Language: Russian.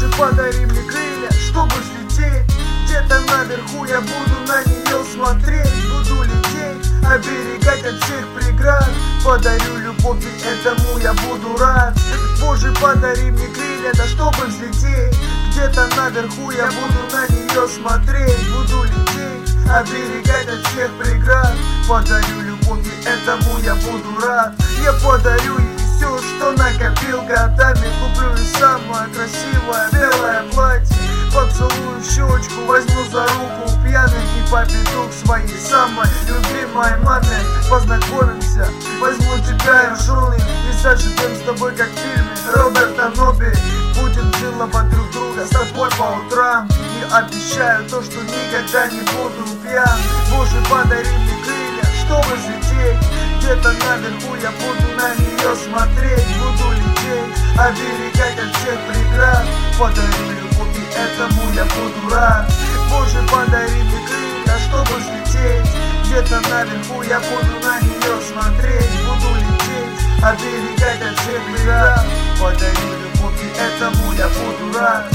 Боже, подари мне крылья, чтобы взлететь. Где-то наверху я буду на нее смотреть. Буду лететь, оберегать от всех преград. Подарю любовь, и этому я буду рад. Боже, подари мне крылья, да чтобы взлететь. Где-то наверху я буду на нее смотреть. Буду лететь, оберегать от всех преград. Подарю любовь, и этому я буду рад. Я подарю ей все, что накопил годами. Куплю ей самое красивое белое платье. Поцелую в щечку, возьму за руку пьяных и поведу к своей самой любимой маме. Познакомимся, возьму тебя в жены и заживем с тобой, как в фильме Роберта Ноби. Будем целовать друг друга с тобой по утрам. И обещаю то, что никогда не буду пьян. Боже, подари мне крылья, чтобы взлететь. Где-то наверху я буду на нее смотреть. Буду лететь, оберегать от всех преград. Подарю любовь, и этому я буду рад. Боже, подари мне крылья, чтобы взлететь. Где-то наверху я буду на нее смотреть. Буду лететь, оберегать от всех преград. Подарю любовь, и этому я буду рад.